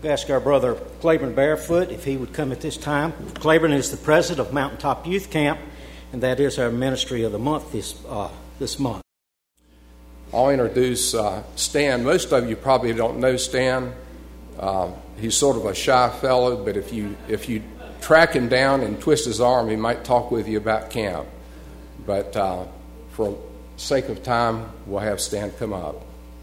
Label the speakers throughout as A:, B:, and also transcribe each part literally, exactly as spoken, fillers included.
A: We ask our brother Claiborne Barefoot if he would come at this time. Claiborne is the president of Mountaintop Youth Camp, and that is our ministry of the month this uh, this month.
B: I'll introduce uh, Stan. Most of you probably don't know Stan. Uh, he's sort of a shy fellow, but if you if you track him down and twist his arm, he might talk with you about camp. But uh, for sake of time, we'll have Stan come up.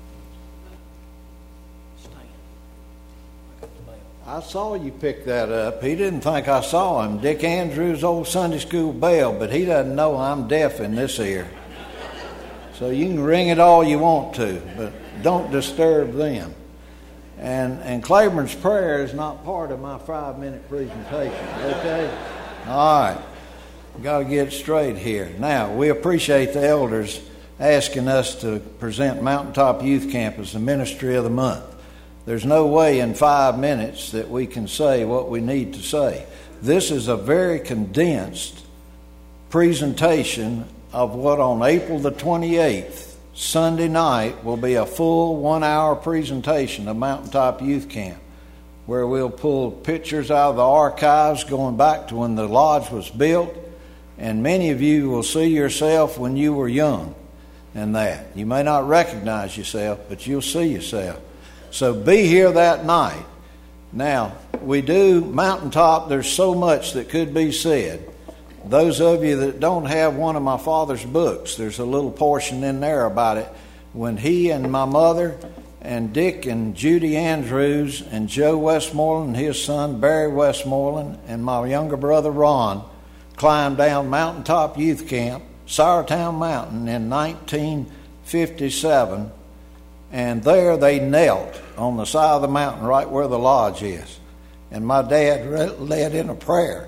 C: I saw you pick that up. He didn't think I saw him. Dick Andrews, old Sunday school bell, but he doesn't know I'm deaf in this ear. So you can ring it all you want to, but don't disturb them. And and Claiborne's prayer is not part of my five-minute presentation, okay? All right. We've got to get straight here. Now, we appreciate the elders asking us to present Mountaintop Youth Camp as the ministry of the month. There's no way in five minutes that we can say what we need to say. This is a very condensed presentation of what on April the twenty-eighth, Sunday night, will be a full one-hour presentation of Mountaintop Youth Camp, where we'll pull pictures out of the archives going back to when the lodge was built, and many of you will see yourself when you were young in that. You may not recognize yourself, but you'll see yourself. So be here that night. Now, we do Mountaintop. There's so much that could be said. Those of you that don't have one of my father's books, there's a little portion in there about it. When he and my mother and Dick and Judy Andrews and Joe Westmoreland, his son Barry Westmoreland, and my younger brother Ron climbed down Mountaintop Youth Camp, Sourtown Mountain, in nineteen fifty-seven. And there they knelt on the side of the mountain right where the lodge is. And my dad led in a prayer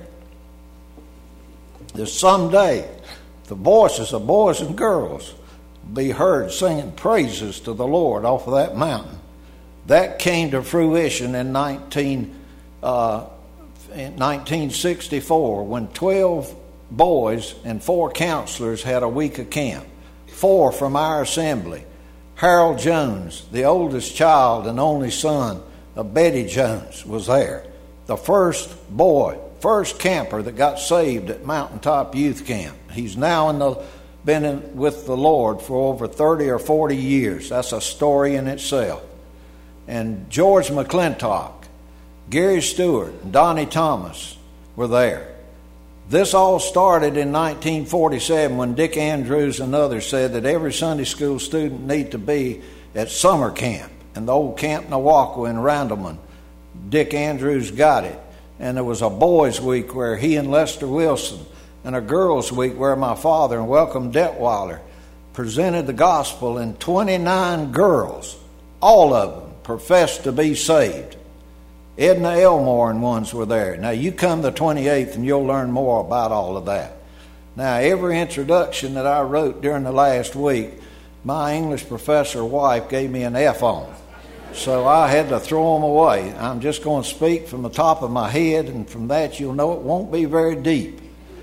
C: that someday the voices of boys and girls be heard singing praises to the Lord off of that mountain. That came to fruition in nineteen, uh, in nineteen sixty-four when twelve boys and four counselors had a week of camp. Four from our assembly. Harold Jones, the oldest child and only son of Betty Jones, was there. The first boy, first camper that got saved at Mountaintop Youth Camp. He's now in the, been in, with the Lord for over thirty or forty years. That's a story in itself. And George McClintock, Gary Stewart, and Donnie Thomas were there. This all started in nineteen forty-seven when Dick Andrews and others said that every Sunday school student need to be at summer camp. And the old Camp Nawakwa in Randleman, Dick Andrews got it. And there was a boys' week where he and Lester Wilson, and a girls' week where my father and Welcome Detweiler presented the gospel, and twenty-nine girls, all of them, professed to be saved. Edna Elmore and ones were there. Now, you come the twenty-eighth and you'll learn more about all of that. Now, every introduction that I wrote during the last week, my English professor wife gave me an F on. So I had to throw them away. I'm just going to speak from the top of my head, and from that you'll know it won't be very deep.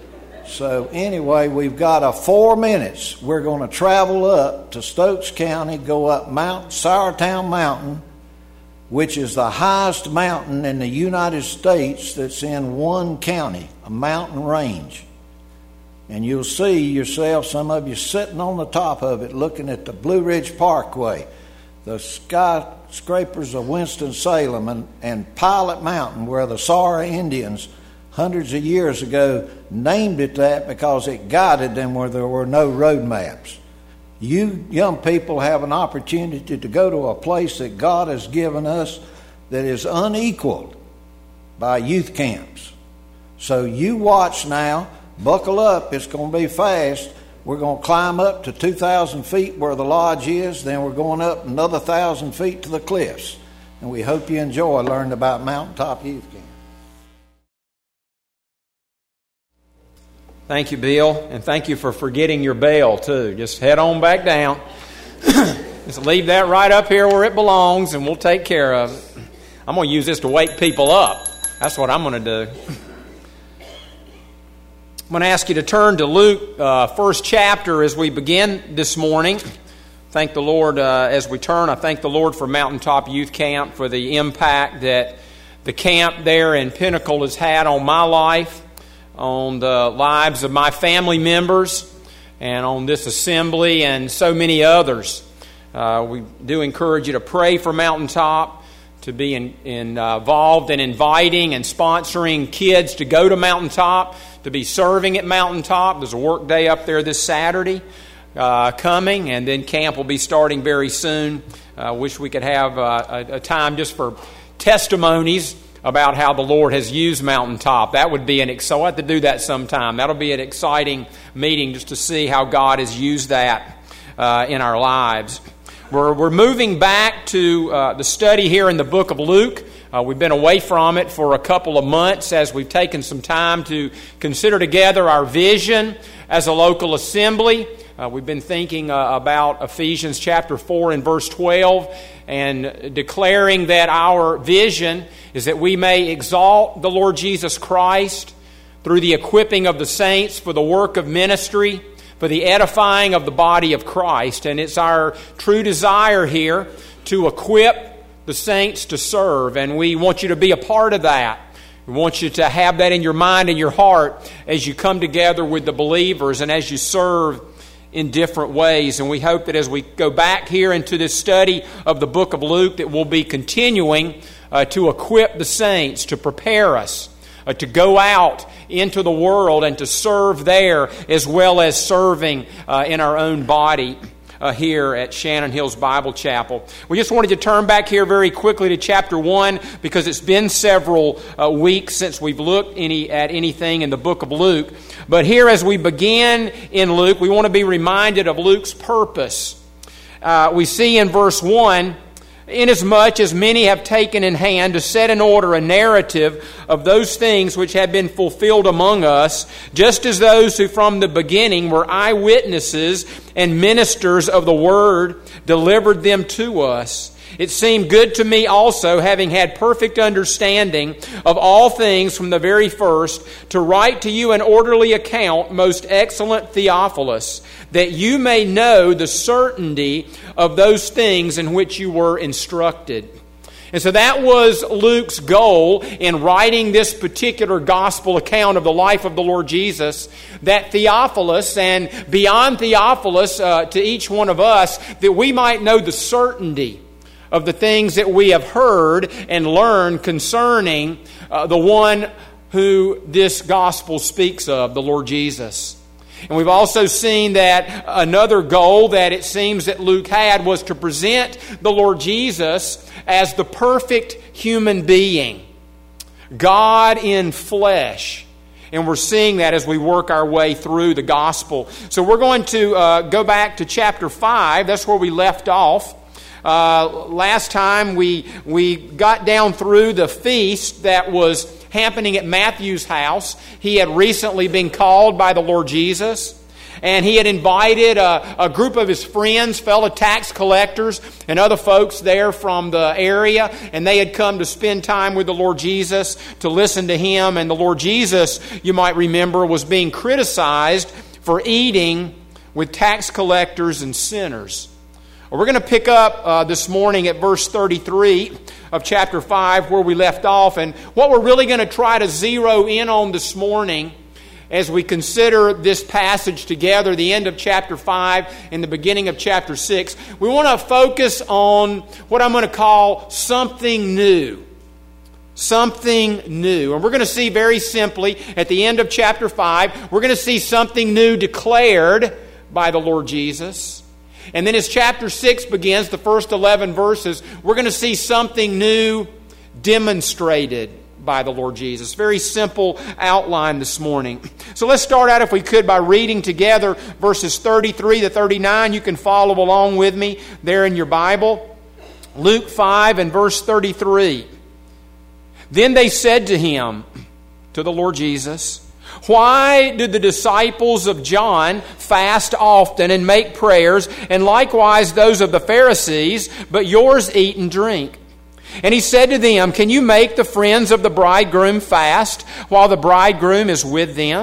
C: So anyway, we've got a four minutes. We're going to travel up to Stokes County, go up Mount Sourtown Mountain, which is the highest mountain in the United States that's in one county, a mountain range. And you'll see yourself, some of you sitting on the top of it, looking at the Blue Ridge Parkway, the skyscrapers of Winston-Salem, and, and Pilot Mountain, where the Saura Indians hundreds of years ago named it that because it guided them where there were no road maps. You young people have an opportunity to go to a place that God has given us that is unequaled by youth camps. So you watch now, buckle up, it's going to be fast. We're going to climb up to two thousand feet where the lodge is, then we're going up another one thousand feet to the cliffs. And we hope you enjoy learning about Mountaintop Youth Camp.
D: Thank you, Bill, and thank you for forgetting your bell, too. Just head on back down. Just leave that right up here where it belongs, and we'll take care of it. I'm going to use this to wake people up. That's what I'm going to do. I'm going to ask you to turn to Luke, uh, first chapter, as we begin this morning. thank the Lord uh, as we turn. I thank the Lord for Mountaintop Youth Camp, for the impact that the camp there in Pinnacle has had on my life, on the lives of my family members, and on this assembly and so many others. Uh, we do encourage you to pray for Mountaintop, to be in, in, uh, involved in inviting and sponsoring kids to go to Mountaintop, to be serving at Mountaintop. There's a work day up there this Saturday uh, coming, and then camp will be starting very soon. I uh, wish we could have uh, a, a time just for testimonies about how the Lord has used Mountaintop. That would be an ex- so I'll have to do that sometime. That'll be an exciting meeting just to see how God has used that uh, in our lives. We're, we're moving back to uh, the study here in the book of Luke. Uh, we've been away from it for a couple of months as we've taken some time to consider together our vision as a local assembly. Uh, we've been thinking uh, about Ephesians chapter four and verse twelve, and declaring that our vision is that we may exalt the Lord Jesus Christ through the equipping of the saints for the work of ministry, for the edifying of the body of Christ. And it's our true desire here to equip the saints to serve, and we want you to be a part of that. We want you to have that in your mind and your heart as you come together with the believers and as you serve in different ways. And we hope that as we go back here into this study of the book of Luke, that we'll be continuing uh, to equip the saints, to prepare us uh, to go out into the world and to serve there, as well as serving uh, in our own body uh, here at Shannon Hills Bible Chapel. We just wanted to turn back here very quickly to chapter one, because it's been several uh, weeks since we've looked any at anything in the book of Luke. But here, as we begin in Luke, we want to be reminded of Luke's purpose. Uh, we see in verse one, "Inasmuch as many have taken in hand to set in order a narrative of those things which have been fulfilled among us, just as those who from the beginning were eyewitnesses and ministers of the word delivered them to us. It seemed good to me also, having had perfect understanding of all things from the very first, to write to you an orderly account, most excellent Theophilus, that you may know the certainty of those things in which you were instructed." And so that was Luke's goal in writing this particular gospel account of the life of the Lord Jesus, that Theophilus, and beyond Theophilus, uh, to each one of us, that we might know the certainty of the things that we have heard and learned concerning uh, the one who this gospel speaks of, the Lord Jesus. And we've also seen that another goal that it seems that Luke had was to present the Lord Jesus as the perfect human being, God in flesh. And we're seeing that as we work our way through the gospel. So we're going to uh, go back to chapter five. That's where we left off. Uh, last time we we got down through the feast that was happening at Matthew's house. He had recently been called by the Lord Jesus, and he had invited a, a group of his friends, fellow tax collectors, and other folks there from the area, and they had come to spend time with the Lord Jesus, to listen to him. And the Lord Jesus, you might remember, was being criticized for eating with tax collectors and sinners. We're going to pick up uh, this morning at verse thirty-three of chapter five, where we left off. And what we're really going to try to zero in on this morning as we consider this passage together, the end of chapter five and the beginning of chapter six, we want to focus on what I'm going to call something new. Something new. And we're going to see very simply at the end of chapter five, we're going to see something new declared by the Lord Jesus. And then as chapter six begins, the first eleven verses, we're going to see something new demonstrated by the Lord Jesus. Very simple outline this morning. So let's start out, if we could, by reading together verses thirty-three to thirty-nine. You can follow along with me there in your Bible. Luke five and verse thirty-three. "Then they said to him," to the Lord Jesus, "Why did the disciples of John fast often and make prayers, and likewise those of the Pharisees, but yours eat and drink?" And he said to them, "Can you make the friends of the bridegroom fast while the bridegroom is with them?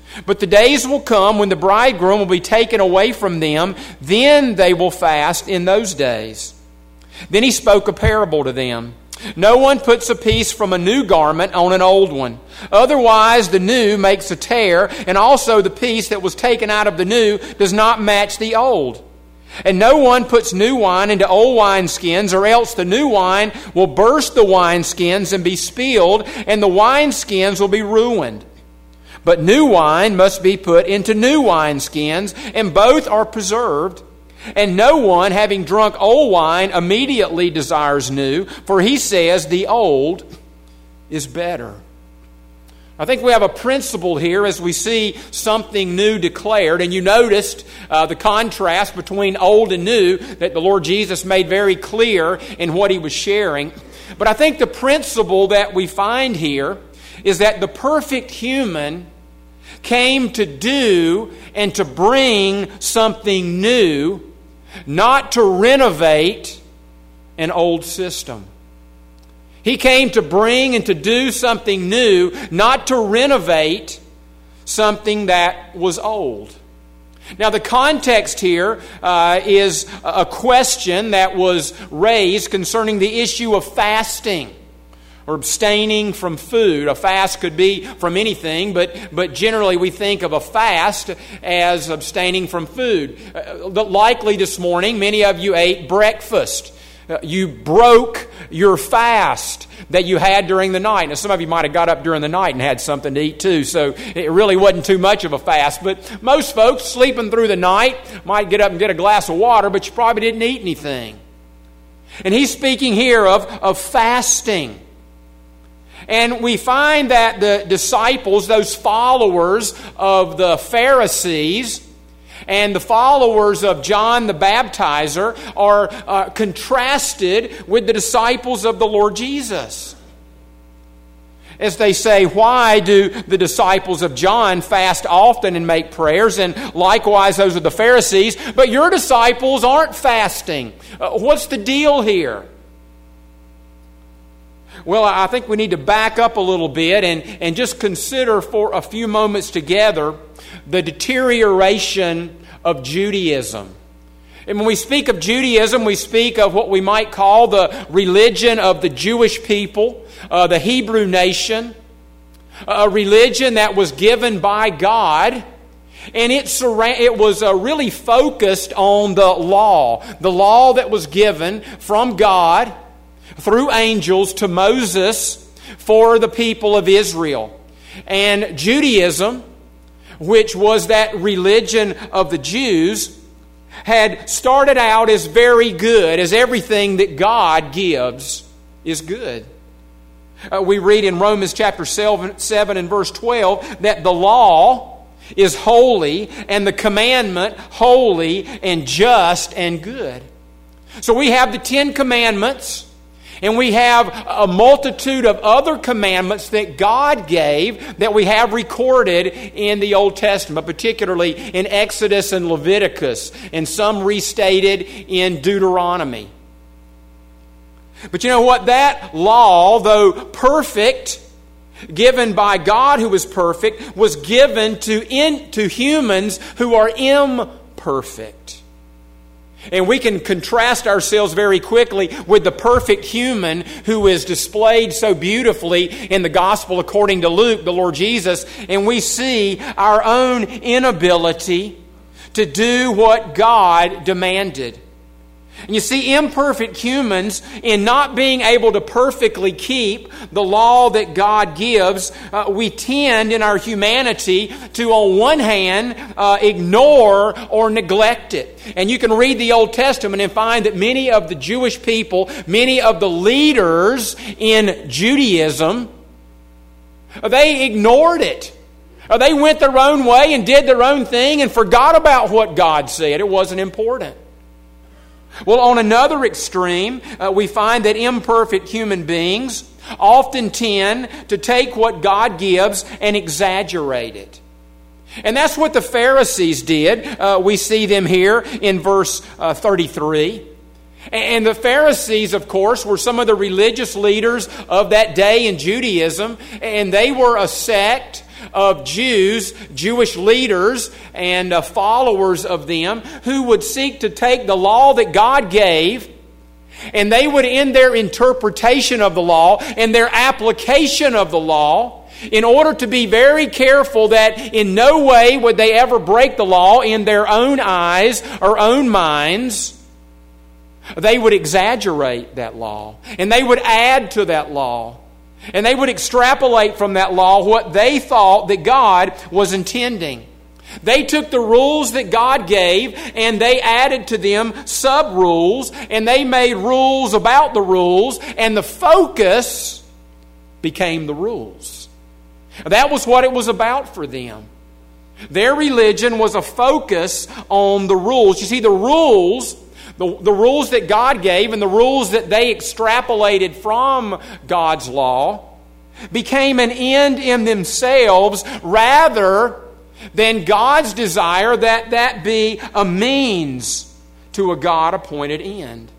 D: But the days will come when the bridegroom will be taken away from them. Then they will fast in those days. Then he spoke a parable to them. No one puts a piece from a new garment on an old one. Otherwise the new makes a tear, and also the piece that was taken out of the new does not match the old. And no one puts new wine into old wineskins, or else the new wine will burst the wineskins and be spilled, and the wineskins will be ruined. But new wine must be put into new wineskins, and both are preserved. And no one, having drunk old wine, immediately desires new, for he says the old is better. I think we have a principle here as we see something new declared. And you noticed uh, the contrast between old and new that the Lord Jesus made very clear in what he was sharing. But I think the principle that we find here is that the perfect human came to do and to bring something new, not to renovate an old system. He came to bring and to do something new, not to renovate something that was old. Now, the context here uh, is a question that was raised concerning the issue of fasting or abstaining from food. A fast could be from anything, but, but generally we think of a fast as abstaining from food. Uh, likely this morning, many of you ate breakfast. Uh, you broke your fast that you had during the night. Now, some of you might have got up during the night and had something to eat too, so it really wasn't too much of a fast. But most folks sleeping through the night might get up and get a glass of water, but you probably didn't eat anything. And he's speaking here of, of fasting. And we find that the disciples, those followers of the Pharisees and the followers of John the Baptizer, are uh, contrasted with the disciples of the Lord Jesus. As they say, why do the disciples of John fast often and make prayers? And likewise those of the Pharisees, but your disciples aren't fasting. Uh, what's the deal here? Well, I think we need to back up a little bit and, and just consider for a few moments together the deterioration of Judaism. And when we speak of Judaism, we speak of what we might call the religion of the Jewish people, uh, the Hebrew nation, a religion that was given by God. And it, surra- it was uh, really focused on the law, the law that was given from God through angels to Moses for the people of Israel. And Judaism, which was that religion of the Jews, had started out as very good, as everything that God gives is good. Uh, we read in Romans chapter seven and verse twelve that the law is holy and the commandment holy and just and good. So we have the Ten Commandments, and we have a multitude of other commandments that God gave that we have recorded in the Old Testament, particularly in Exodus and Leviticus, and some restated in Deuteronomy. But you know what? That law, though perfect, given by God who is perfect, was given to, in, to humans who are imperfect. And we can contrast ourselves very quickly with the perfect human who is displayed so beautifully in the Gospel according to Luke, the Lord Jesus, and we see our own inability to do what God demanded. And you see, imperfect humans, in not being able to perfectly keep the law that God gives, uh, we tend in our humanity to, on one hand, uh, ignore or neglect it. And you can read the Old Testament and find that many of the Jewish people, many of the leaders in Judaism, they ignored it. They went their own way and did their own thing and forgot about what God said. It wasn't important. Well, on another extreme, uh, we find that imperfect human beings often tend to take what God gives and exaggerate it. And that's what the Pharisees did. Uh, we see them here in verse uh, thirty-three. And the Pharisees, of course, were some of the religious leaders of that day in Judaism, and they were a sect of Jews, Jewish leaders and uh, followers of them, who would seek to take the law that God gave, and they would, in their interpretation of the law and their application of the law, in order to be very careful that in no way would they ever break the law in their own eyes or own minds, they would exaggerate that law, and they would add to that law, and they would extrapolate from that law what they thought that God was intending. They took the rules that God gave and they added to them sub-rules, and they made rules about the rules, and the focus became the rules. That was what it was about for them. Their religion was a focus on the rules. You see, the rules, the, the rules that God gave and the rules that they extrapolated from God's law became an end in themselves rather than God's desire that that be a means to a God-appointed end.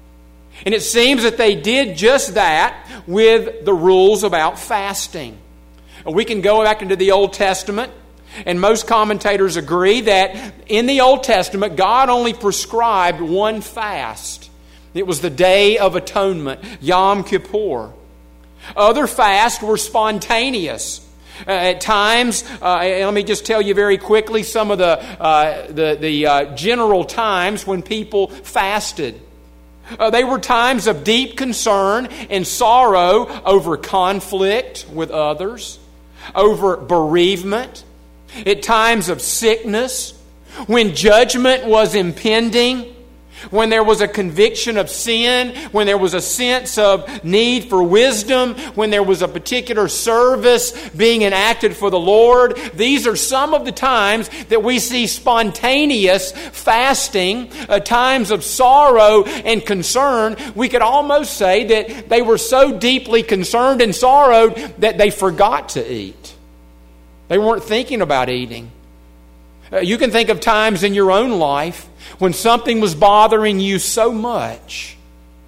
D: And it seems that they did just that with the rules about fasting. We can go back into the Old Testament, and most commentators agree that in the Old Testament, God only prescribed one fast. It was the Day of Atonement, Yom Kippur. Other fasts were spontaneous. Uh, at times, uh, let me just tell you very quickly some of the, uh, the, the uh, general times when people fasted. Uh, they were times of deep concern and sorrow over conflict with others, over bereavement, at times of sickness, when judgment was impending, when there was a conviction of sin, when there was a sense of need for wisdom, when there was a particular service being enacted for the Lord. These are some of the times that we see spontaneous fasting, uh, times of sorrow and concern. We could almost say that they were so deeply concerned and sorrowed that they forgot to eat. They weren't thinking about eating. Uh, you can think of times in your own life when something was bothering you so much,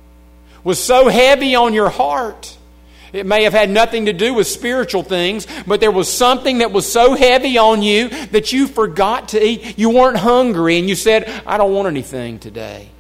D: was so heavy on your heart. It may have had nothing to do with spiritual things, but there was something that was so heavy on you that you forgot to eat. You weren't hungry and you said, I don't want anything today.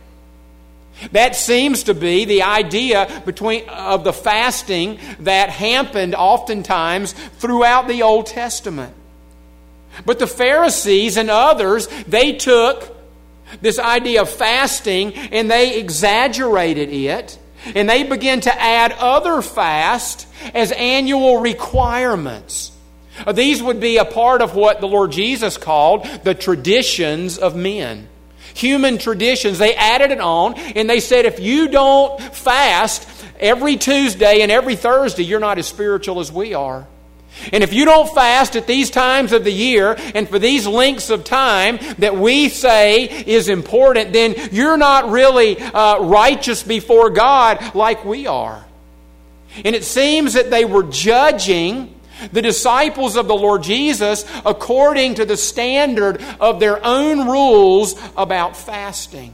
D: That seems to be the idea between of the fasting that happened oftentimes throughout the Old Testament. But the Pharisees and others, they took this idea of fasting and they exaggerated it, and they began to add other fasts as annual requirements. These would be a part of what the Lord Jesus called the traditions of men. Human traditions. They added it on, and they said, if you don't fast every Tuesday and every Thursday, you're not as spiritual as we are. And if you don't fast at these times of the year and for these lengths of time that we say is important, then you're not really uh, righteous before God like we are. And it seems that they were judging the disciples of the Lord Jesus according to the standard of their own rules about fasting.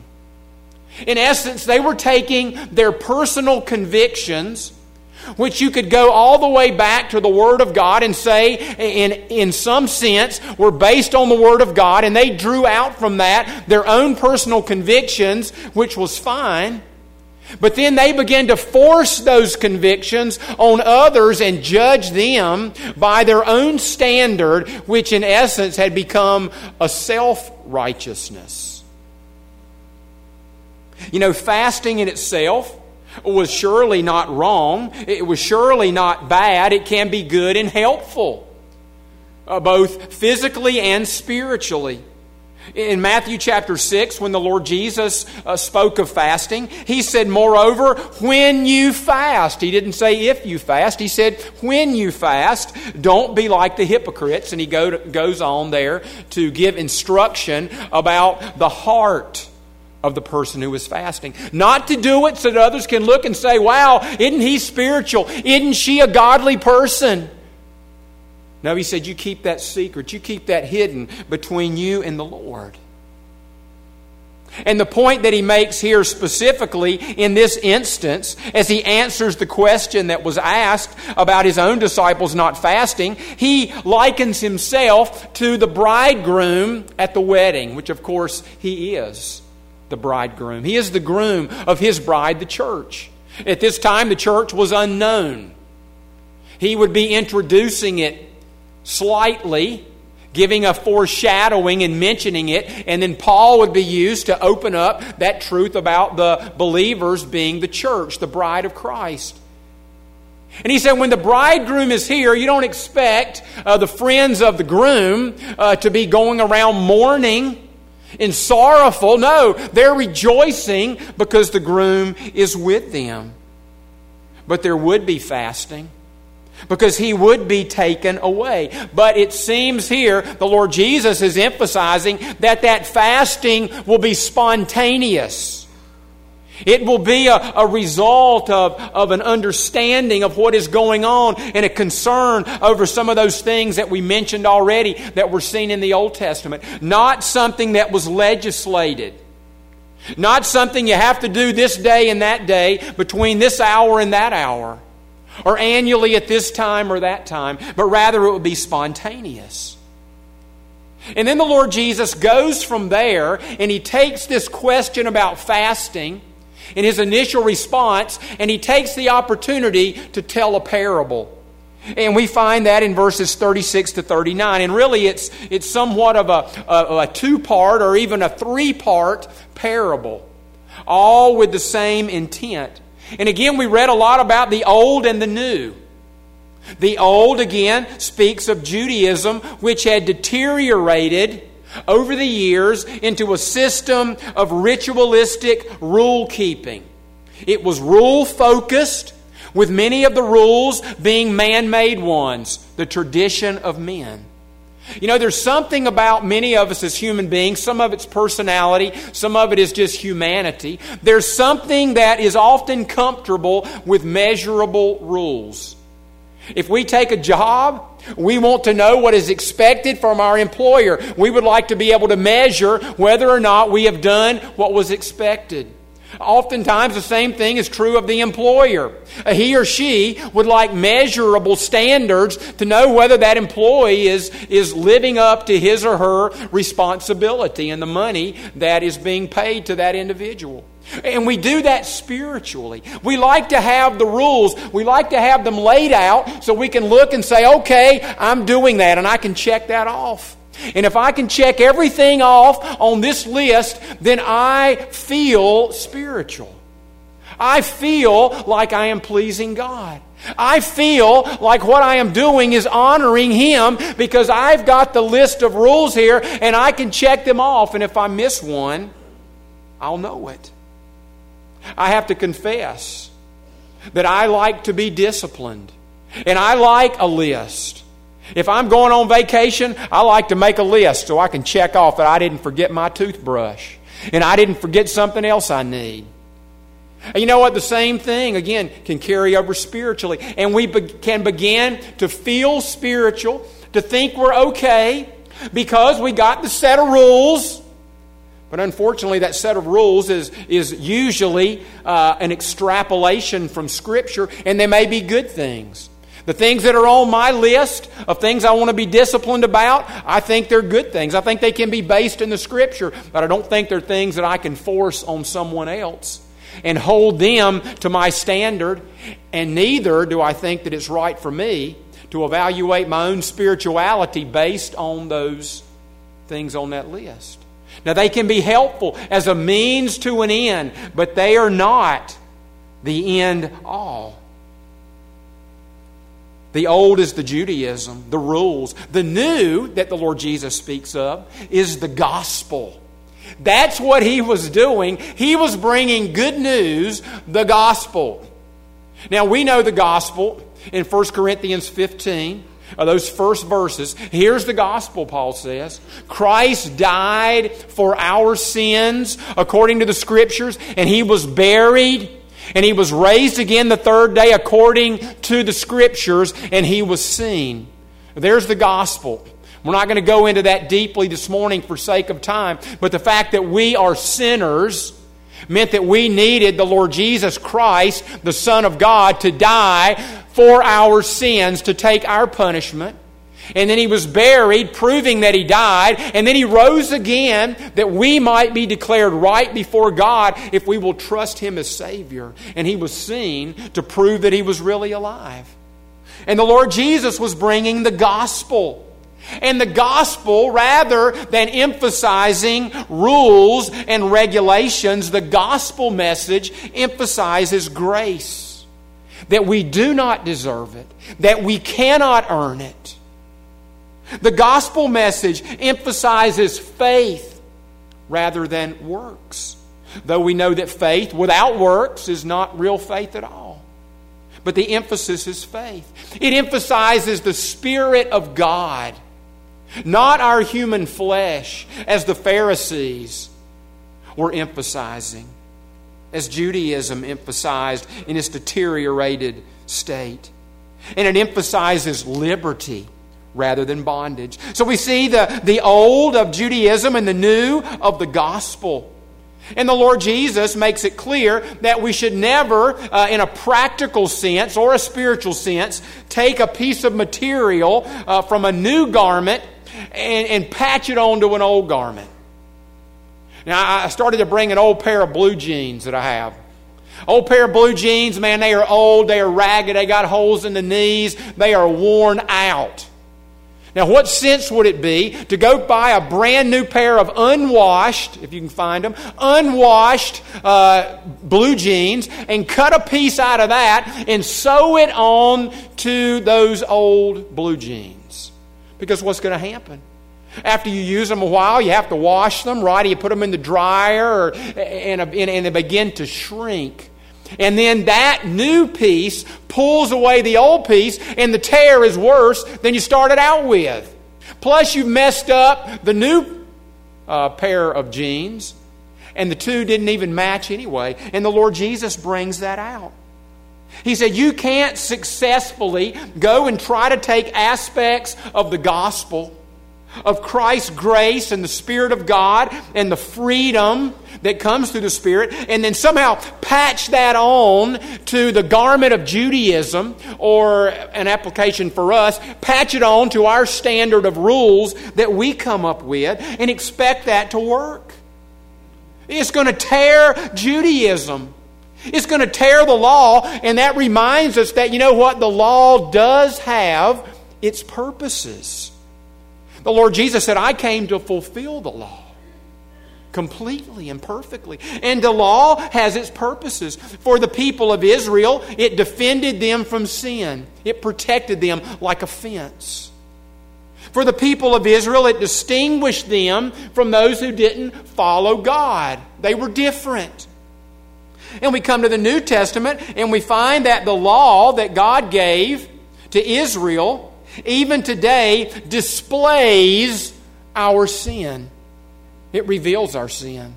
D: In essence, they were taking their personal convictions, which you could go all the way back to the Word of God and say, in, in some sense, were based on the Word of God, and they drew out from that their own personal convictions, which was fine. But then they began to force those convictions on others and judge them by their own standard, which in essence had become a self-righteousness. You know, fasting in itself was surely not wrong. It was surely not bad. It can be good and helpful, uh, both physically and spiritually. In Matthew chapter six, when the Lord Jesus uh, spoke of fasting, He said, moreover, when you fast. He didn't say if you fast. He said, when you fast, don't be like the hypocrites. And He go to, goes on there to give instruction about the heart of the person who is fasting. Not to do it so that others can look and say, wow, isn't he spiritual? Isn't she a godly person? No, He said, you keep that secret. You keep that hidden between you and the Lord. And the point that he makes here specifically in this instance, as he answers the question that was asked about his own disciples not fasting, he likens himself to the bridegroom at the wedding, which of course he is the bridegroom. He is the groom of his bride, the church. At this time, the church was unknown. He would be introducing it slightly, giving a foreshadowing and mentioning it, and then Paul would be used to open up that truth about the believers being the church, the bride of Christ. And he said when the bridegroom is here, you don't expect uh, the friends of the groom uh, to be going around mourning and sorrowful. No, they're rejoicing because the groom is with them. But there would be fasting, because he would be taken away. But it seems here the Lord Jesus is emphasizing that that fasting will be spontaneous. It will be a, a result of, of an understanding of what is going on and a concern over some of those things that we mentioned already that were seen in the Old Testament. Not something that was legislated. Not something you have to do this day and that day, between this hour and that hour, or annually at this time or that time, but rather it would be spontaneous. And then the Lord Jesus goes from there and he takes this question about fasting in his initial response, and he takes the opportunity to tell a parable. And we find that in verses thirty-six to thirty-nine. And really it's, it's somewhat of a, a, a two-part or even a three-part parable, all with the same intent. And again, we read a lot about the old and the new. The old, again, speaks of Judaism, which had deteriorated over the years into a system of ritualistic rule-keeping. It was rule-focused, with many of the rules being man-made ones, the tradition of men. You know, there's something about many of us as human beings, some of it's personality, some of it is just humanity. There's something that is often comfortable with measurable rules. If we take a job, we want to know what is expected from our employer. We would like to be able to measure whether or not we have done what was expected. Oftentimes the same thing is true of the employer. He or she would like measurable standards to know whether that employee is, is living up to his or her responsibility and the money that is being paid to that individual. And we do that spiritually. We like to have the rules. We like to have them laid out so we can look and say, okay, I'm doing that and I can check that off. And if I can check everything off on this list, then I feel spiritual. I feel like I am pleasing God. I feel like what I am doing is honoring Him because I've got the list of rules here and I can check them off. And if I miss one, I'll know it. I have to confess that I like to be disciplined. And I like a list. If I'm going on vacation, I like to make a list so I can check off that I didn't forget my toothbrush and I didn't forget something else I need. And you know what? The same thing, again, can carry over spiritually. And we be- can begin to feel spiritual, to think we're okay because we got the set of rules. But unfortunately, that set of rules is, is usually uh, an extrapolation from Scripture, and they may be good things. The things that are on my list of things I want to be disciplined about, I think they're good things. I think they can be based in the Scripture, but I don't think they're things that I can force on someone else and hold them to my standard. And neither do I think that it's right for me to evaluate my own spirituality based on those things on that list. Now, they can be helpful as a means to an end, but they are not the end all. The old is the Judaism, the rules. The new that the Lord Jesus speaks of is the gospel. That's what He was doing. He was bringing good news, the gospel. Now, we know the gospel in First Corinthians fifteen. Those first verses. Here's the gospel, Paul says. Christ died for our sins according to the Scriptures, and He was buried, and He was raised again the third day according to the Scriptures, and He was seen. There's the gospel. We're not going to go into that deeply this morning for sake of time, but the fact that we are sinners meant that we needed the Lord Jesus Christ, the Son of God, to die for our sins, to take our punishment. And then He was buried, proving that He died. And then He rose again that we might be declared right before God if we will trust Him as Savior. And He was seen to prove that He was really alive. And the Lord Jesus was bringing the gospel. And the gospel, rather than emphasizing rules and regulations, the gospel message emphasizes grace. That we do not deserve it. That we cannot earn it. The gospel message emphasizes faith rather than works. Though we know that faith without works is not real faith at all. But the emphasis is faith. It emphasizes the Spirit of God, not our human flesh, as the Pharisees were emphasizing, as Judaism emphasized in its deteriorated state. And it emphasizes liberty rather than bondage. So we see the, the old of Judaism and the new of the gospel. And the Lord Jesus makes it clear that we should never, uh, in a practical sense or a spiritual sense, take a piece of material uh, from a new garment and, and patch it onto an old garment. Now, I started to bring an old pair of blue jeans that I have. Old pair of blue jeans, man, they are old, they are ragged, they got holes in the knees, they are worn out. Now, what sense would it be to go buy a brand new pair of unwashed, if you can find them, unwashed uh, blue jeans and cut a piece out of that and sew it on to those old blue jeans? Because what's going to happen? After you use them a while, you have to wash them, right? You put them in the dryer or, and, and they begin to shrink. And then that new piece pulls away the old piece, and the tear is worse than you started out with. Plus, you've messed up the new uh, pair of jeans, and the two didn't even match anyway. And the Lord Jesus brings that out. He said, you can't successfully go and try to take aspects of the gospel, of Christ's grace and the Spirit of God and the freedom that comes through the Spirit, and then somehow patch that on to the garment of Judaism, or an application for us, patch it on to our standard of rules that we come up with and expect that to work. It's going to tear Judaism. It's going to tear the law, and that reminds us that, you know what, the law does have its purposes. The Lord Jesus said, I came to fulfill the law completely and perfectly. And the law has its purposes. For the people of Israel, it defended them from sin. It protected them like a fence. For the people of Israel, it distinguished them from those who didn't follow God. They were different. And we come to the New Testament and we find that the law that God gave to Israel even today displays our sin. It reveals our sin.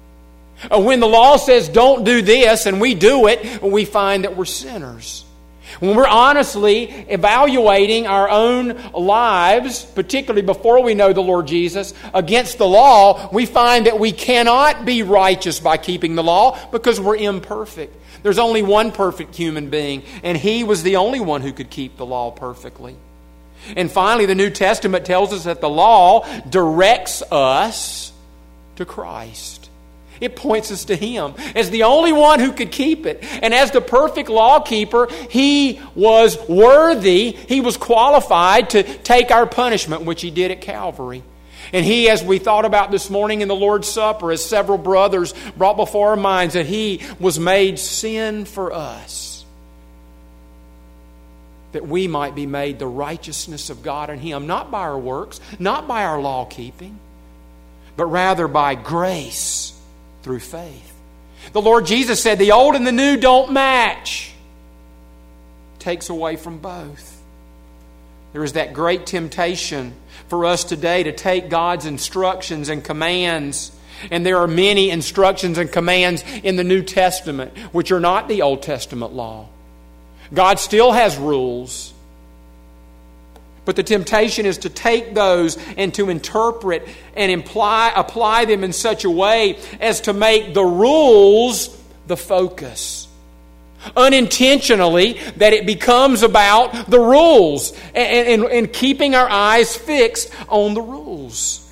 D: When the law says don't do this and we do it, we find that we're sinners. When we're honestly evaluating our own lives, particularly before we know the Lord Jesus, against the law, we find that we cannot be righteous by keeping the law because we're imperfect. There's only one perfect human being, and He was the only one who could keep the law perfectly. And finally, the New Testament tells us that the law directs us to Christ. It points us to Him as the only one who could keep it. And as the perfect law keeper, He was worthy, He was qualified to take our punishment, which He did at Calvary. And He, as we thought about this morning in the Lord's Supper, as several brothers brought before our minds, that He was made sin for us, that we might be made the righteousness of God in Him, not by our works, not by our law keeping, but rather by grace through faith. The Lord Jesus said the old and the new don't match. Takes away from both. There is that great temptation for us today to take God's instructions and commands, and there are many instructions and commands in the New Testament which are not the Old Testament law. God still has rules, But the temptation is to take those and to interpret and imply, apply them in such a way as to make the rules the focus. Unintentionally, that it becomes about the rules and, and, and keeping our eyes fixed on the rules.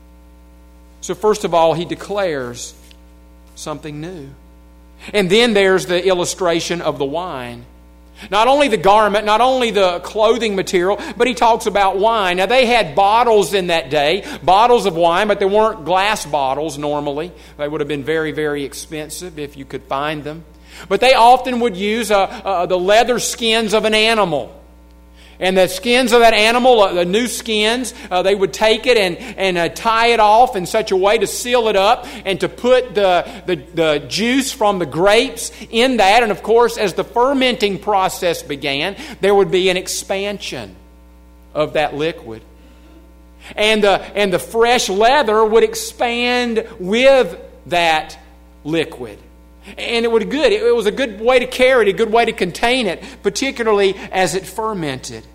D: So first of all, he declares something new. And then there's the illustration of the wine. Not only the garment, not only the clothing material, but he talks about wine. Now, they had bottles in that day, bottles of wine, but they weren't glass bottles normally. They would have been very, very expensive if you could find them. But they often would use uh, uh, the leather skins of an animal. And the skins of that animal, uh, the new skins, uh, they would take it and, and uh, tie it off in such a way to seal it up and to put the, the, the juice from the grapes in that. And of course, as the fermenting process began, there would be an expansion of that liquid. And the, and the fresh leather would expand with that liquid. And it was good. It was a good way to carry it, a good way to contain it, particularly as it fermented.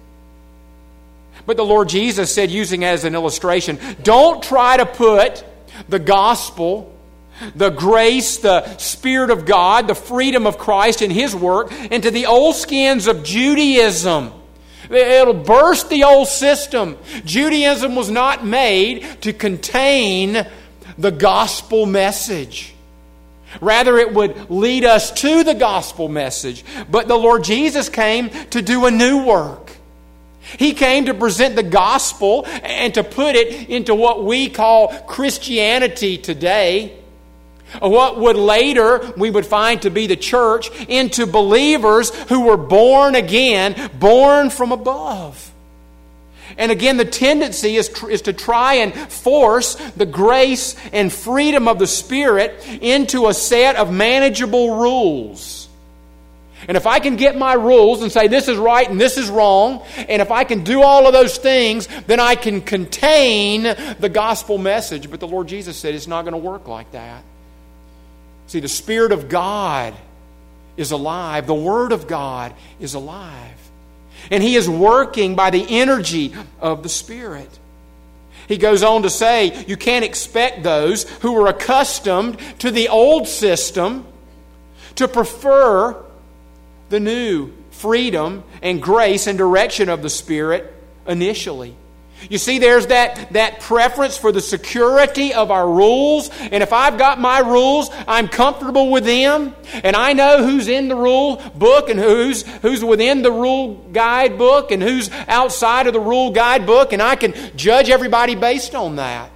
D: But the Lord Jesus said, using it as an illustration, don't try to put the gospel, the grace, the Spirit of God, the freedom of Christ and His work into the old skins of Judaism. It'll burst the old system. Judaism was not made to contain the gospel message. Rather, it would lead us to the gospel message. But the Lord Jesus came to do a new work. He came to present the gospel and to put it into what we call Christianity today. What would later we would find to be the church, into believers who were born again, born from above. And again, the tendency is, tr- is to try and force the grace and freedom of the Spirit into a set of manageable rules. And if I can get my rules and say this is right and this is wrong, and if I can do all of those things, then I can contain the gospel message. But the Lord Jesus said it's not going to work like that. See, the Spirit of God is alive. The Word of God is alive. And He is working by the energy of the Spirit. He goes on to say, you can't expect those who are accustomed to the old system to prefer the new freedom and grace and direction of the Spirit initially. You see, there's that, that preference for the security of our rules. And if I've got my rules, I'm comfortable with them. And I know who's in the rule book and who's, who's within the rule guidebook and who's outside of the rule guidebook. And I can judge everybody based on that.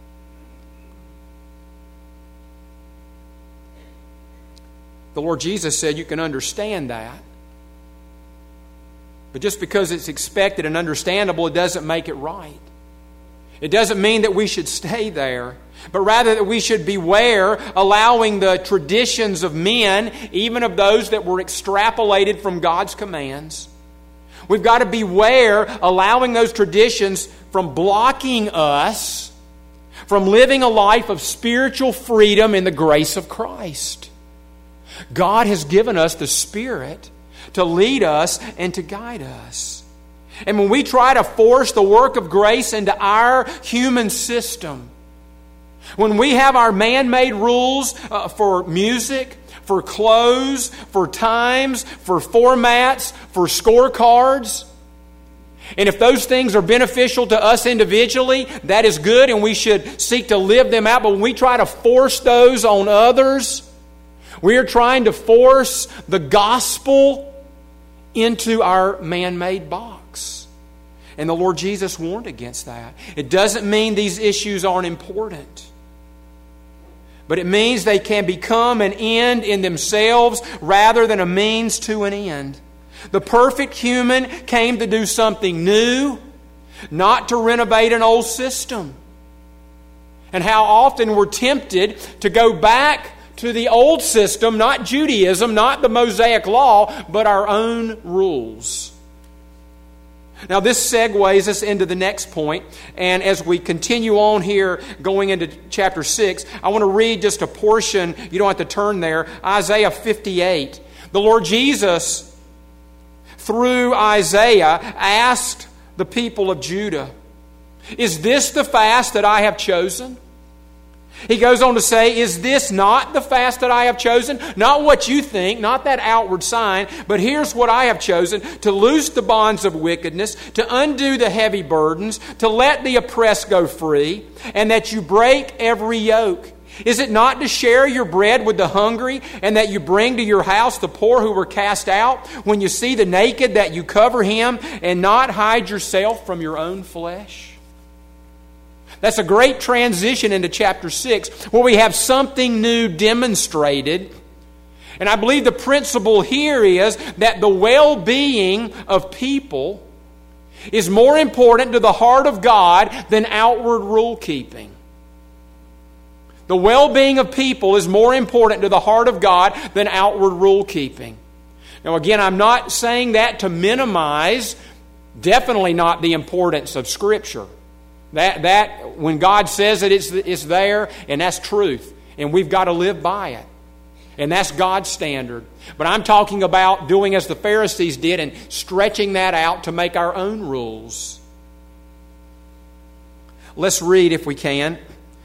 D: The Lord Jesus said you can understand that. But just because it's expected and understandable, it doesn't make it right. It doesn't mean that we should stay there, but rather that we should beware allowing the traditions of men, even of those that were extrapolated from God's commands. We've got to beware allowing those traditions from blocking us from living a life of spiritual freedom in the grace of Christ. God has given us the Spirit to lead us and to guide us. And when we try to force the work of grace into our human system, when we have our man-made rules uh, for music, for clothes, for times, for formats, for scorecards, and if those things are beneficial to us individually, that is good and we should seek to live them out. But when we try to force those on others, we are trying to force the gospel into our man-made box. And the Lord Jesus warned against that. It doesn't mean these issues aren't important, but it means they can become an end in themselves rather than a means to an end. The perfect human came to do something new, not to renovate an old system. And how often we're tempted to go back to the old system, not Judaism, not the Mosaic Law, but our own rules. Now this segues us into the next point, and as we continue on here going into chapter six, I want to read just a portion, you don't have to turn there, Isaiah fifty-eight. The Lord Jesus, through Isaiah, asked the people of Judah, "Is this the fast that I have chosen?" He goes on to say, "Is this not the fast that I have chosen?" Not what you think, not that outward sign, but here's what I have chosen: to loose the bonds of wickedness, to undo the heavy burdens, to let the oppressed go free, and that you break every yoke. Is it not to share your bread with the hungry, and that you bring to your house the poor who were cast out? When you see the naked, that you cover him, and not hide yourself from your own flesh? That's a great transition into chapter six, where we have something new demonstrated. And I believe the principle here is that the well-being of people is more important to the heart of God than outward rule-keeping. The well-being of people is more important to the heart of God than outward rule-keeping. Now again, I'm not saying that to minimize, definitely not the importance of Scripture. That, that when God says it, it's, it's there, and that's truth. And we've got to live by it. And that's God's standard. But I'm talking about doing as the Pharisees did and stretching that out to make our own rules. Let's read, if we can,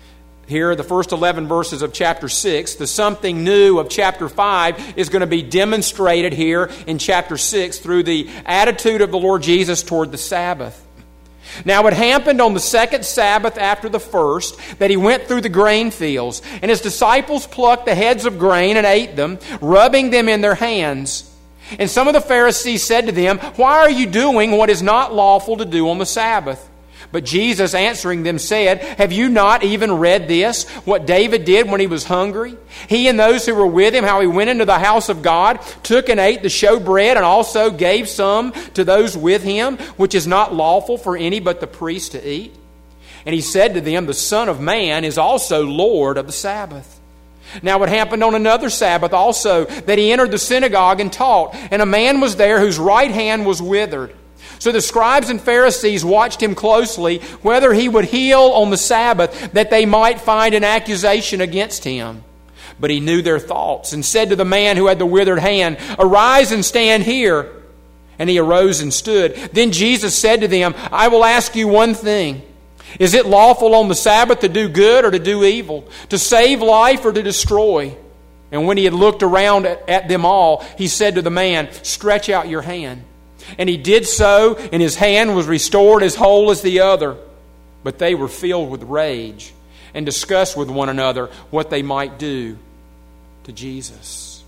D: here the first eleven verses of chapter six. The something new of chapter five is going to be demonstrated here in chapter six through the attitude of the Lord Jesus toward the Sabbath. "Now it happened on the second Sabbath after the first that he went through the grain fields, and his disciples plucked the heads of grain and ate them, rubbing them in their hands. And some of the Pharisees said to them, 'Why are you doing what is not lawful to do on the Sabbath?' But Jesus answering them said, 'Have you not even read this, what David did when he was hungry? He and those who were with him, how he went into the house of God, took and ate the showbread, and also gave some to those with him, which is not lawful for any but the priest to eat? And he said to them, The Son of Man is also Lord of the Sabbath.' Now it happened on another Sabbath also that he entered the synagogue and taught, and a man was there whose right hand was withered. So the scribes and Pharisees watched him closely, whether he would heal on the Sabbath, that they might find an accusation against him. But he knew their thoughts, and said to the man who had the withered hand, 'Arise and stand here.' And he arose and stood. Then Jesus said to them, 'I will ask you one thing. Is it lawful on the Sabbath to do good or to do evil, to save life or to destroy?' And when he had looked around at them all, he said to the man, 'Stretch out your hand.' And he did so, and his hand was restored as whole as the other. But they were filled with rage and discussed with one another what they might do to Jesus."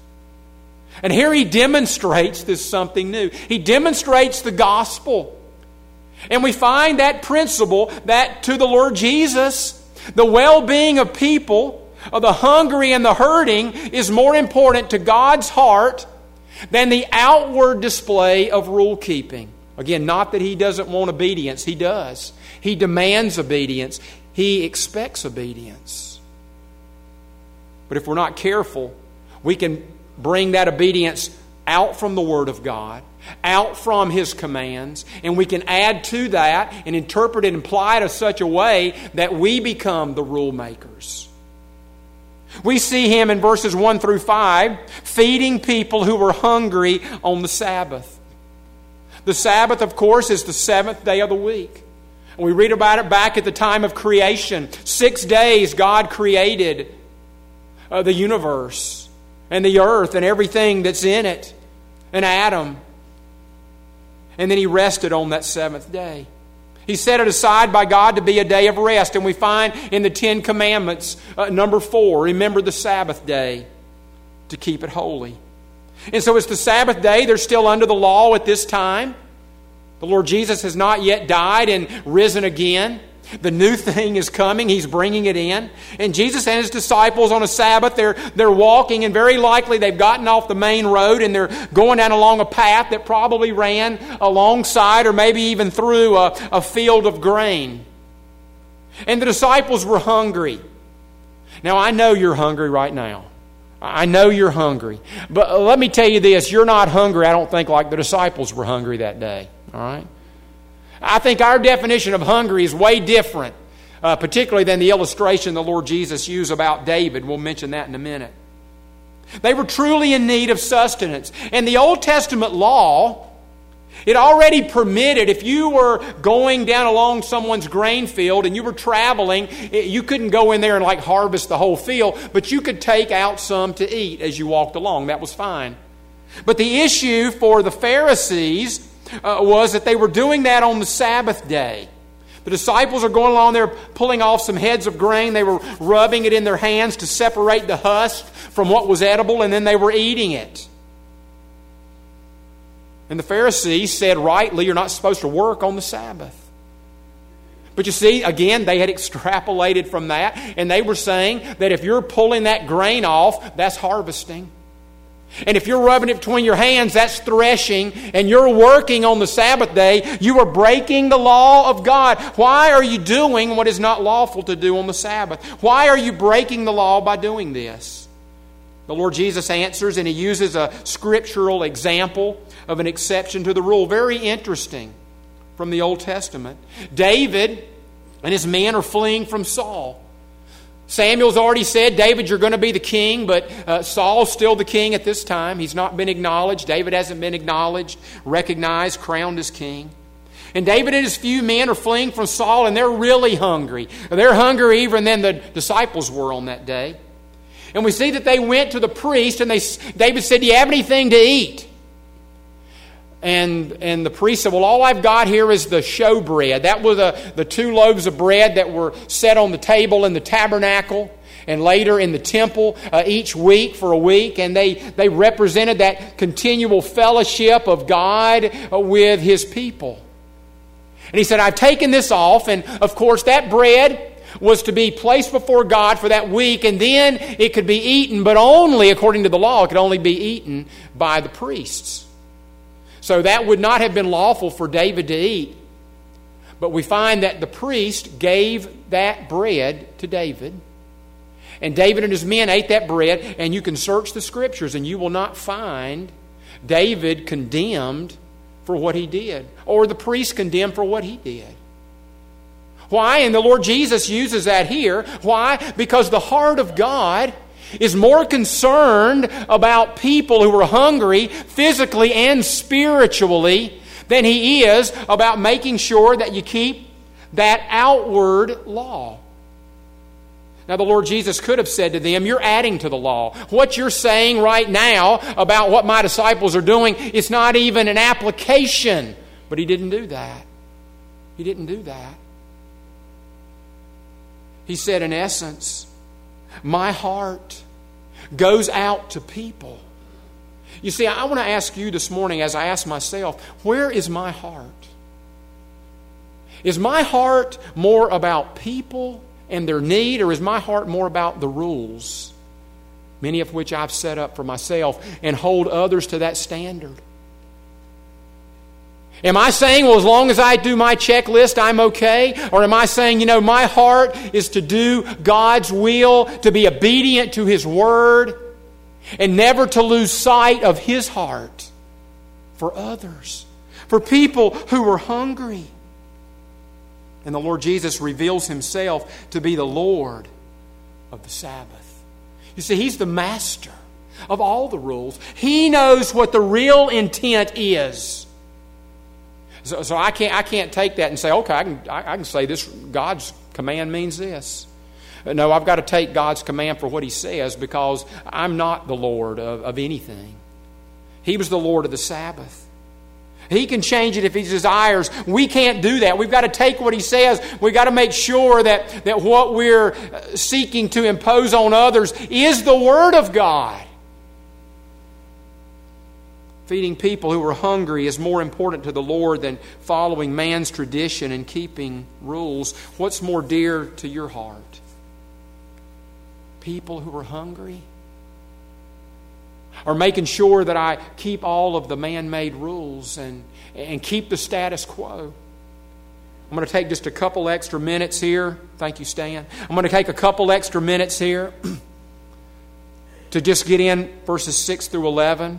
D: And here he demonstrates this something new. He demonstrates the gospel. And we find that principle that to the Lord Jesus, the well-being of people, of the hungry and the hurting, is more important to God's heart than the outward display of rule-keeping. Again, not that he doesn't want obedience. He does. He demands obedience. He expects obedience. But if we're not careful, we can bring that obedience out from the Word of God, out from His commands, and we can add to that and interpret it and apply it in such a way that we become the rule makers. We see him in verses one through five feeding people who were hungry on the Sabbath. The Sabbath, of course, is the seventh day of the week. And we read about it back at the time of creation. Six days God created uh, the universe and the earth and everything that's in it, and Adam. And then He rested on that seventh day. He set it aside by God to be a day of rest. And we find in the Ten Commandments, uh, number four, remember the Sabbath day to keep it holy. And so it's the Sabbath day. They're still under the law at this time. The Lord Jesus has not yet died and risen again. The new thing is coming. He's bringing it in. And Jesus and His disciples on a Sabbath, they're, they're walking, and very likely they've gotten off the main road and they're going down along a path that probably ran alongside or maybe even through a, a field of grain. And the disciples were hungry. Now, I know you're hungry right now. I know you're hungry. But let me tell you this, you're not hungry, I don't think, like the disciples were hungry that day. All right? I think our definition of hungry is way different, uh, particularly than the illustration the Lord Jesus used about David. We'll mention that in a minute. They were truly in need of sustenance. And the Old Testament law It already permitted, if you were going down along someone's grain field and you were traveling, you couldn't go in there and like harvest the whole field, but you could take out some to eat as you walked along. That was fine. But the issue for the Pharisees uh, was that they were doing that on the Sabbath day. The disciples are going along there pulling off some heads of grain. They were rubbing it in their hands to separate the husk from what was edible, and then they were eating it. And the Pharisees said rightly, you're not supposed to work on the Sabbath. But you see, again, they had extrapolated from that, and they were saying that if you're pulling that grain off, that's harvesting. And if you're rubbing it between your hands, that's threshing, and you're working on the Sabbath day, you are breaking the law of God. Why are you doing what is not lawful to do on the Sabbath? Why are you breaking the law by doing this? The Lord Jesus answers, and He uses a scriptural example of an exception to the rule. Very interesting from the Old Testament. David and his men are fleeing from Saul. Samuel's already said, David, you're going to be the king, but uh, Saul's still the king at this time. He's not been acknowledged. David hasn't been acknowledged, recognized, crowned as king. And David and his few men are fleeing from Saul, and they're really hungry. They're hungrier even than the disciples were on that day. And we see that they went to the priest, and they, David said, do you have anything to eat? And and the priest said, well, all I've got here is the showbread. That was the, the two loaves of bread that were set on the table in the tabernacle and later in the temple uh, each week for a week. And they, they represented that continual fellowship of God uh, with His people. And he said, I've taken this off. And of course, that bread was to be placed before God for that week. And then it could be eaten, but only, according to the law, it could only be eaten by the priests. So that would not have been lawful for David to eat. But we find that the priest gave that bread to David. And David and his men ate that bread. And you can search the Scriptures and you will not find David condemned for what he did, or the priest condemned for what he did. Why? And the Lord Jesus uses that here. Why? Because the heart of God is more concerned about people who are hungry physically and spiritually than He is about making sure that you keep that outward law. Now, the Lord Jesus could have said to them, you're adding to the law. What you're saying right now about what my disciples are doing, it's not even an application. But He didn't do that. He didn't do that. He said, in essence, my heart goes out to people. You see, I want to ask you this morning, as I ask myself, where is my heart? Is my heart more about people and their need, or is my heart more about the rules, many of which I've set up for myself, and hold others to that standard? Am I saying, well, as long as I do my checklist, I'm okay? Or am I saying, you know, my heart is to do God's will, to be obedient to His Word, and never to lose sight of His heart for others, for people who are hungry? And the Lord Jesus reveals Himself to be the Lord of the Sabbath. You see, He's the master of all the rules. He knows what the real intent is. So, so I can't I can't take that and say, okay, I can I, I can say this, God's command means this. No, I've got to take God's command for what He says, because I'm not the Lord of, of anything. He was the Lord of the Sabbath. He can change it if He desires. We can't do that. We've got to take what He says. We've got to make sure that, that what we're seeking to impose on others is the Word of God. Feeding people who are hungry is more important to the Lord than following man's tradition and keeping rules. What's more dear to your heart? People who are hungry? Or making sure that I keep all of the man-made rules and, and keep the status quo? I'm going to take just a couple extra minutes here. Thank you, Stan. I'm going to take a couple extra minutes here to just get in verses six through eleven.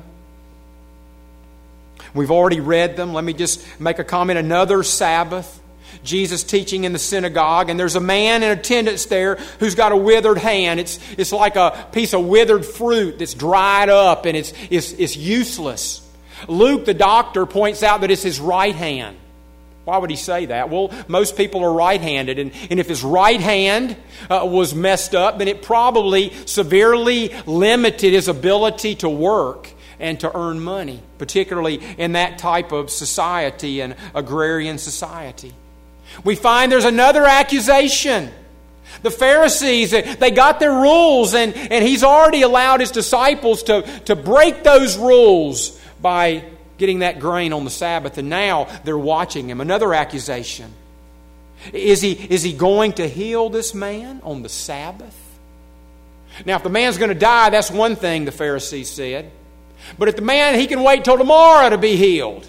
D: We've already read them. Let me just make a comment. Another Sabbath, Jesus teaching in the synagogue, and there's a man in attendance there who's got a withered hand. It's, it's like a piece of withered fruit that's dried up and it's, it's, it's useless. Luke, the doctor, points out that it's his right hand. Why would he say that? Well, most people are right-handed, and, and if his right hand uh, was messed up, then it probably severely limited his ability to work and to earn money, particularly in that type of society, an agrarian society. We find there's another accusation. The Pharisees, they got their rules, and, and he's already allowed his disciples to, to break those rules by getting that grain on the Sabbath, and now they're watching him. Another accusation. Is he, is he going to heal this man on the Sabbath? Now, if the man's going to die, that's one thing the Pharisees said. But if the man, he can wait till tomorrow to be healed.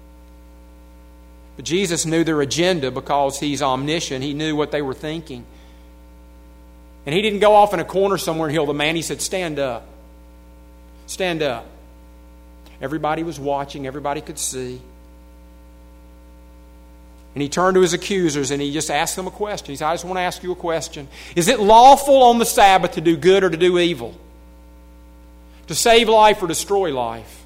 D: But Jesus knew their agenda because he's omniscient. He knew what they were thinking. And he didn't go off in a corner somewhere and heal the man. He said, stand up. Stand up. Everybody was watching. Everybody could see. And he turned to his accusers and he just asked them a question. He said, I just want to ask you a question. Is it lawful on the Sabbath to do good or to do evil? To save life or destroy life?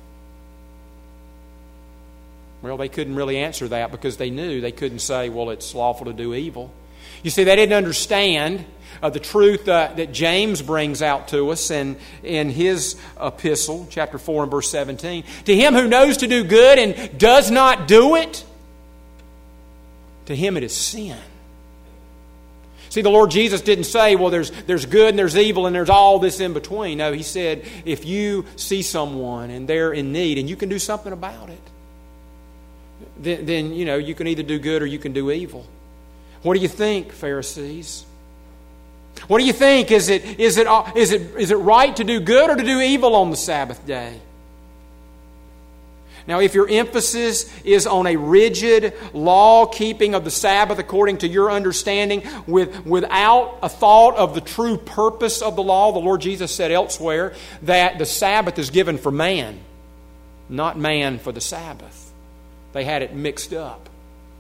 D: Well, they couldn't really answer that because they knew they couldn't say, well, it's lawful to do evil. You see, they didn't understand uh, the truth uh, that James brings out to us in, in his epistle, chapter four and verse seventeen. To him who knows to do good and does not do it, to him it is sin. See, the Lord Jesus didn't say, well, there's, there's good and there's evil and there's all this in between. No, He said, if you see someone and they're in need and you can do something about it, then, then you know, you can either do good or you can do evil. What do you think, Pharisees? What do you think? Is it, is it, is it, is it right to do good or to do evil on the Sabbath day? Now, if your emphasis is on a rigid law-keeping of the Sabbath according to your understanding with, without a thought of the true purpose of the law, the Lord Jesus said elsewhere that the Sabbath is given for man, not man for the Sabbath. They had it mixed up.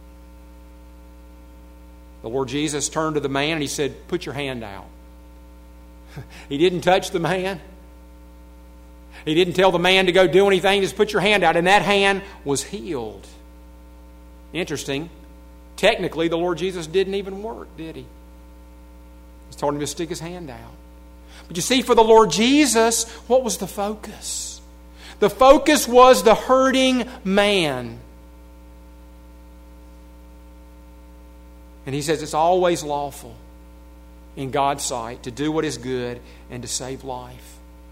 D: The Lord Jesus turned to the man and He said, put your hand out. He didn't touch the man. He didn't tell the man to go do anything. Just put your hand out. And that hand was healed. Interesting. Technically, the Lord Jesus didn't even work, did He? He told him to stick his hand out. But you see, for the Lord Jesus, what was the focus? The focus was the hurting man. And He says it's always lawful in God's sight to do what is good and to save life.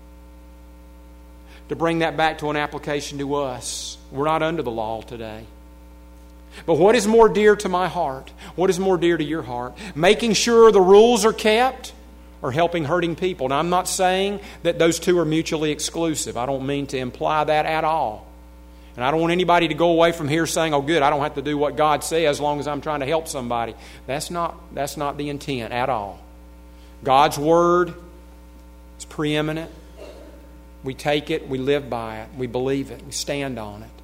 D: To bring that back to an application to us, we're not under the law today. But what is more dear to my heart? What is more dear to your heart? Making sure the rules are kept or helping hurting people? Now, I'm not saying that those two are mutually exclusive. I don't mean to imply that at all. And I don't want anybody to go away from here saying, oh good, I don't have to do what God says as long as I'm trying to help somebody. That's not, that's not the intent at all. God's Word is preeminent. We take it, we live by it, we believe it, we stand on it.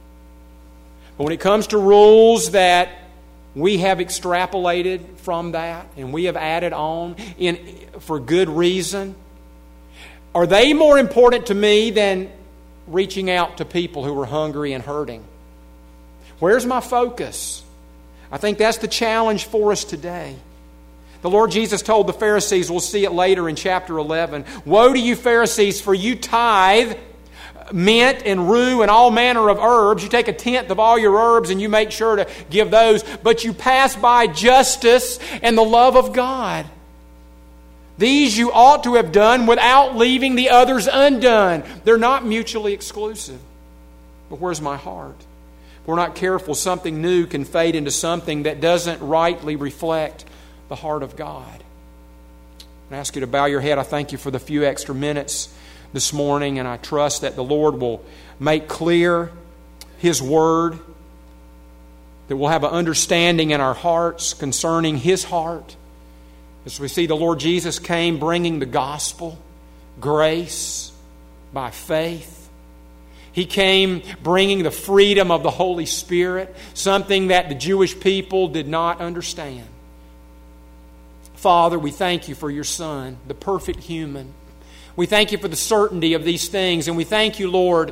D: But when it comes to rules that we have extrapolated from that and we have added on in for good reason, are they more important to me than reaching out to people who are hungry and hurting? Where's my focus? I think that's the challenge for us today. The Lord Jesus told the Pharisees, we'll see it later in chapter eleven, woe to you Pharisees, for you tithe mint and rue and all manner of herbs. You take a tenth of all your herbs and you make sure to give those, but you pass by justice and the love of God. These you ought to have done without leaving the others undone. They're not mutually exclusive. But where's my heart? If we're not careful, something new can fade into something that doesn't rightly reflect the heart of God. I ask you to bow your head. I thank you for the few extra minutes this morning, and I trust that the Lord will make clear His Word, that we'll have an understanding in our hearts concerning His heart. As we see the Lord Jesus came bringing the gospel, grace by faith. He came bringing the freedom of the Holy Spirit, something that the Jewish people did not understand. Father, we thank you for your Son, the perfect human. We thank you for the certainty of these things, and we thank you, Lord,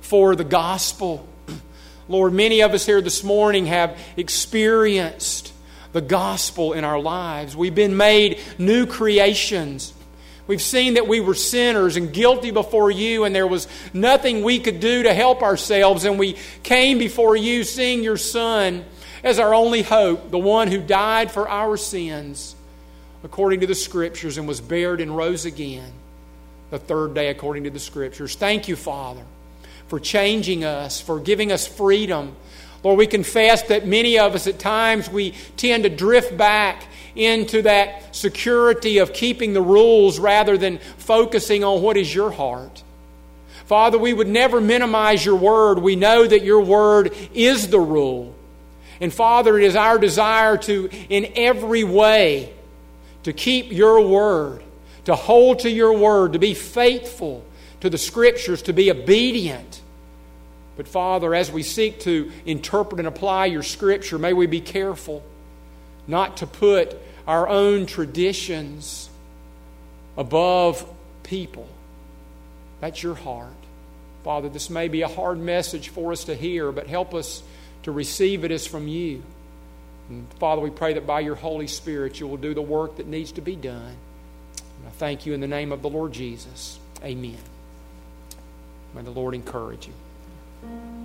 D: for the gospel. Lord, many of us here this morning have experienced the gospel in our lives. We've been made new creations. We've seen that we were sinners and guilty before you, and there was nothing we could do to help ourselves, and we came before you seeing your Son as our only hope, the one who died for our sins according to the Scriptures and was buried and rose again the third day according to the Scriptures. Thank you, Father, for changing us, for giving us freedom. Lord, we confess that many of us at times we tend to drift back into that security of keeping the rules rather than focusing on what is your heart. Father, we would never minimize your word. We know that your word is the rule. And Father, it is our desire to, in every way, to keep your word, to hold to your word, to be faithful to the Scriptures, to be obedient. But Father, as we seek to interpret and apply your Scripture, may we be careful not to put our own traditions above people. That's your heart. Father, this may be a hard message for us to hear, but help us to receive it as from you. And Father, we pray that by your Holy Spirit you will do the work that needs to be done. And I thank you in the name of the Lord Jesus. Amen. May the Lord encourage you.